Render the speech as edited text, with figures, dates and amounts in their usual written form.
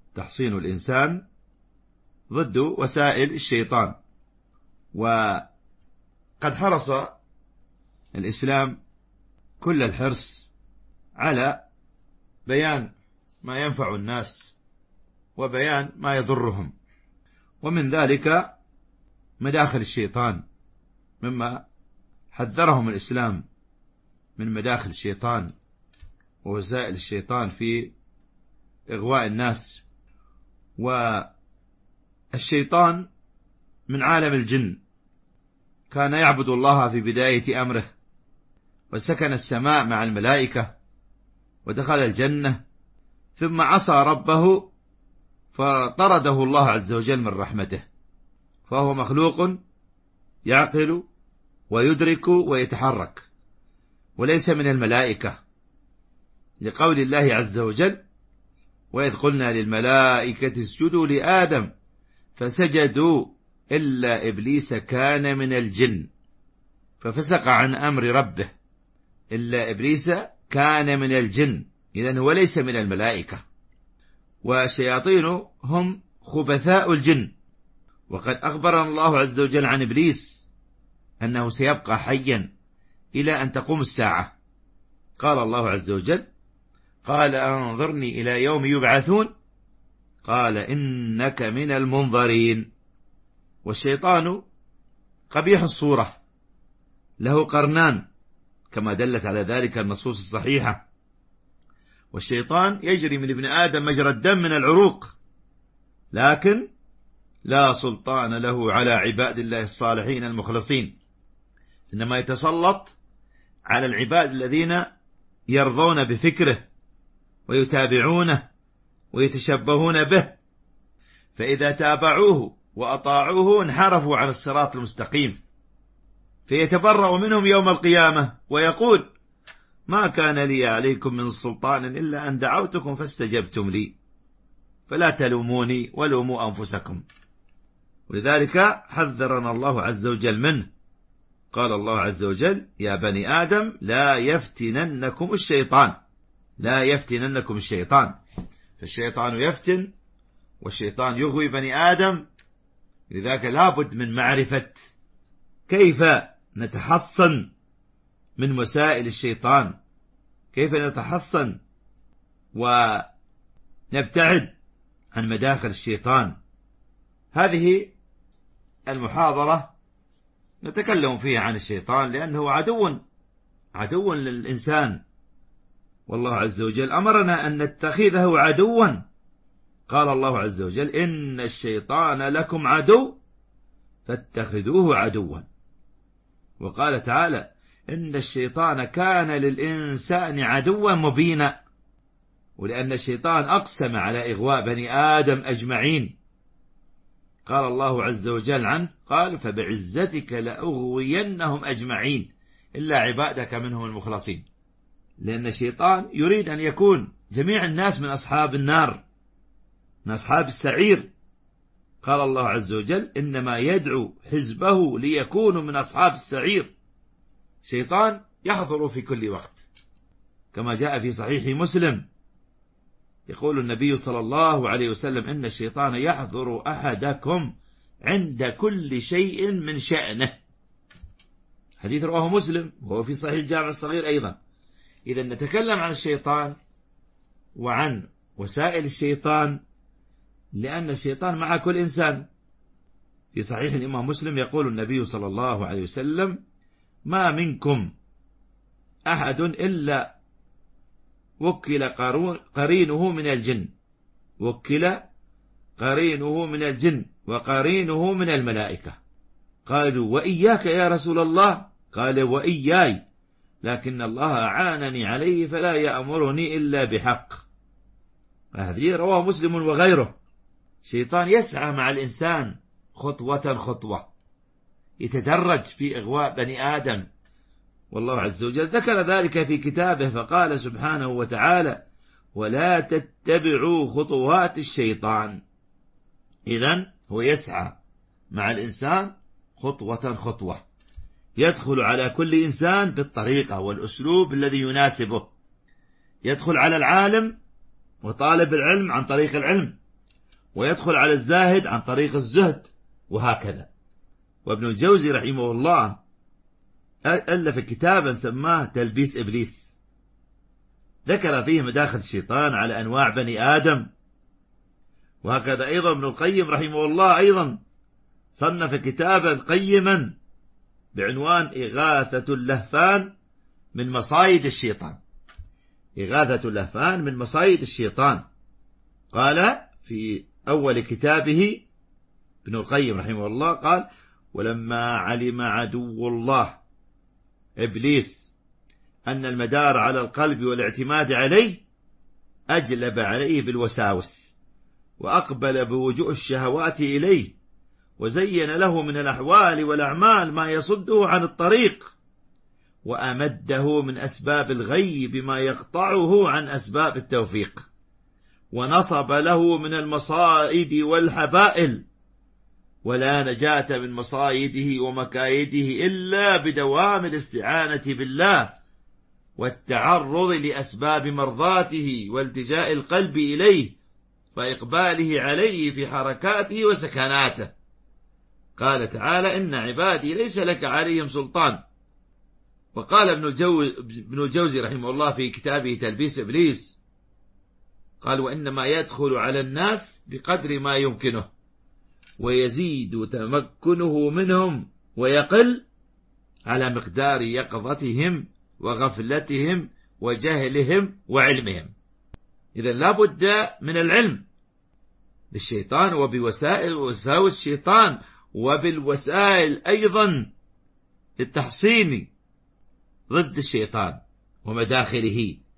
تحصين الإنسان ضد وسائل الشيطان. وقد حرص الإسلام كل الحرص على بيان ما ينفع الناس وبيان ما يضرهم، ومن ذلك مداخل الشيطان، مما حذرهم الإسلام من مداخل الشيطان ووسائل الشيطان في إغواء الناس. والشيطان من عالم الجن، كان يعبد الله في بداية أمره، وسكن السماء مع الملائكة، ودخل الجنة، ثم عصى ربه فطرده الله عز وجل من رحمته، فهو مخلوق يعقل ويدرك ويتحرك، وليس من الملائكة، لقول الله عز وجل: وإذ قلنا للملائكة اسجدوا لآدم فسجدوا إلا إبليس كان من الجن ففسق عن أمر ربه. إلا إبليس كان من الجن، إذن هو ليس من الملائكة. والشياطين هم خبثاء الجن، وقد أخبرنا الله عز وجل عن إبليس أنه سيبقى حيا إلى أن تقوم الساعة. قال الله عز وجل: قال أنظرني إلى يوم يبعثون قال إنك من المنظرين. والشيطان قبيح الصورة، له قرنان كما دلت على ذلك النصوص الصحيحة، والشيطان يجري من ابن آدم مجرى الدم من العروق، لكن لا سلطان له على عباد الله الصالحين المخلصين، إنما يتسلط على العباد الذين يرضون بفكره ويتابعونه ويتشبهون به، فإذا تابعوه وأطاعوه انحرفوا عن الصراط المستقيم، فيتبرأ منهم يوم القيامة ويقول: ما كان لي عليكم من سلطان إلا أن دعوتكم فاستجبتم لي فلا تلوموني ولوموا أنفسكم. ولذلك حذرنا الله عز وجل منه. قال الله عز وجل: يا بني آدم لا يفتننكم الشيطان. لا يفتننكم الشيطان، فالشيطان يفتن والشيطان يغوي بني آدم. لذلك لابد من معرفة كيف نتحصن من وسائل الشيطان، كيف نتحصن ونبتعد عن مداخل الشيطان. هذه المحاضرة نتكلم فيها عن الشيطان، لأنه عدو للإنسان، والله عز وجل أمرنا أن نتخذه عدوا. قال الله عز وجل: إن الشيطان لكم عدو فاتخذوه عدوا. وقال تعالى: إن الشيطان كان للإنسان عدوا مبينا. ولأن الشيطان أقسم على إغواء بني آدم أجمعين، قال الله عز وجل عنه: قال: فبعزتك لأغوينهم أجمعين إلا عبادك منهم المخلصين. لأن الشيطان يريد أن يكون جميع الناس من أصحاب النار، من أصحاب السعير. قال الله عز وجل: إنما يدعو حزبه ليكونوا من أصحاب السعير. شيطان يحضر في كل وقت، كما جاء في صحيح مسلم، يقول النبي صلى الله عليه وسلم: إن الشيطان يحضر أحدكم عند كل شيء من شأنه. حديث رواه مسلم، وهو في صحيح الجامع الصغير أيضا. إذا نتكلم عن الشيطان وعن وسائل الشيطان، لأن الشيطان مع كل إنسان. في صحيح الإمام مسلم يقول النبي صلى الله عليه وسلم: ما منكم أحد إلا وكل قرينه من الجن، وكل قرينه من الجن وقرينه من الملائكة. قالوا: وإياك يا رسول الله؟ قال: وإياي، لكن الله أعانني عليه فلا يأمرني إلا بحق. هذه رواه مسلم وغيره. الشيطان يسعى مع الإنسان خطوة خطوة، يتدرج في إغواء بني آدم، والله عز وجل ذكر ذلك في كتابه فقال سبحانه وتعالى: ولا تتبعوا خطوات الشيطان. إذن هو يسعى مع الإنسان خطوة خطوة، يدخل على كل إنسان بالطريقة والأسلوب الذي يناسبه. يدخل على العالم وطالب العلم عن طريق العلم، ويدخل على الزاهد عن طريق الزهد، وهكذا. وابن الجوزي رحمه الله ألف كتابا سماه تلبيس إبليس، ذكر فيه مداخل الشيطان على أنواع بني آدم. وهكذا أيضا ابن القيم رحمه الله أيضا صنف كتابا قيما بعنوان إغاثة اللهفان من مصايد الشيطان. إغاثة اللهفان من مصايد الشيطان. قال في أول كتابه ابن القيم رحمه الله قال: ولما علم عدو الله إبليس أن المدار على القلب والاعتماد عليه، أجلب عليه بالوساوس، وأقبل بوجوه الشهوات إليه، وزين له من الأحوال والأعمال ما يصده عن الطريق، وأمده من أسباب الغي بما يقطعه عن أسباب التوفيق، ونصب له من المصائد والحبائل، ولا نجاة من مصايده ومكايده إلا بدوام الاستعانة بالله، والتعرض لأسباب مرضاته، والتجاء القلب إليه، فإقباله عليه في حركاته وسكناته. قال تعالى: إن عبادي ليس لك عليهم سلطان. وقال ابن الجوزي رحمه الله في كتابه تلبيس إبليس قال: وإنما يدخل على الناس بقدر ما يمكنه، ويزيد تمكنه منهم، ويقل على مقدار يقظتهم وغفلتهم وجهلهم وعلمهم. إذن لا بد من العلم بالشيطان وبوسائل وساوس الشيطان، وبالوسائل أيضا التحصين ضد الشيطان ومداخله.